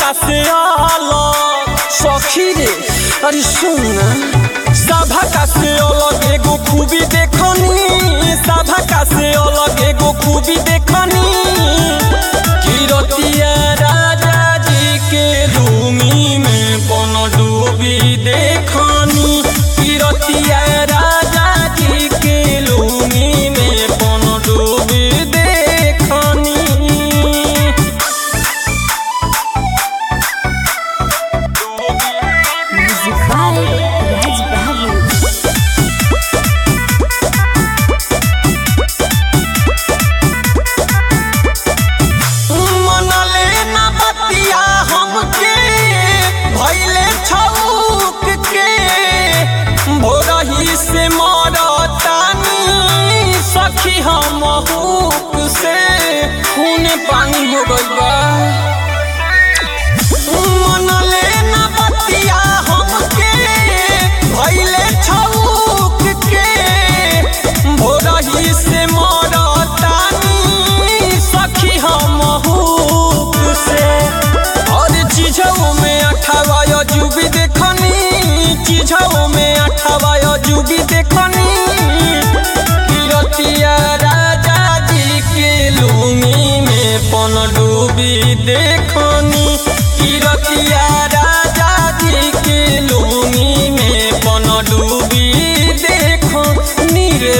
का से अलग सखी रे अरे सुन सभा का से अलग एगो खूबी देखनी सभा का से अलग एगो खूबी देखनी किरतिया राजा जी के लूमी में पन डूबी देखनी किरतिया राजा जी के लूमी में पन डूबी देखनी। से मरतानी सखी हम हुक से खून पानी हो गइल बा मनले ना बतिया हमके भइले छौक के भोरही से मरतानी सखी हम हुक से और चीजों में अठावा जुबी देखनी चीजों में अठावा जुबी देखनी किरतिया राजा जी के लूमी में पन डूबी देखनी किरतिया राजा जी के लूमी में पन डूबी देखनी रे।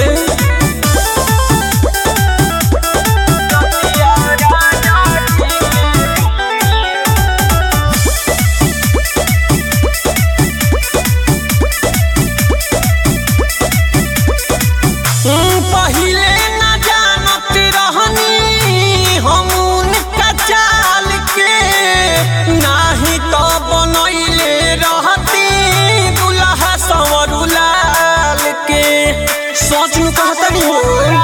पहिले न जानत रहनी हम उनका चाल के नाही तो बनैले रहती दुल्हा संवरुलाल के सोच में कहतनी हो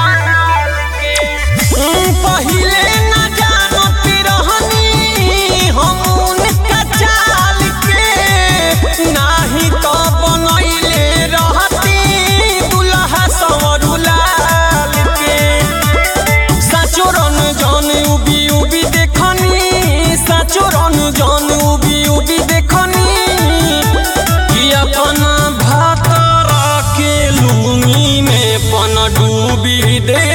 पहिले न जानत रहनी हम उनका चाल के नाही तो बनैले रहती दुल्हा संवरुलाल के साचोरन जन उबी उबी देखनी साचोरन जन उबी उबी देखनी कि अपन भातरा के लूमी में पन डूबी दे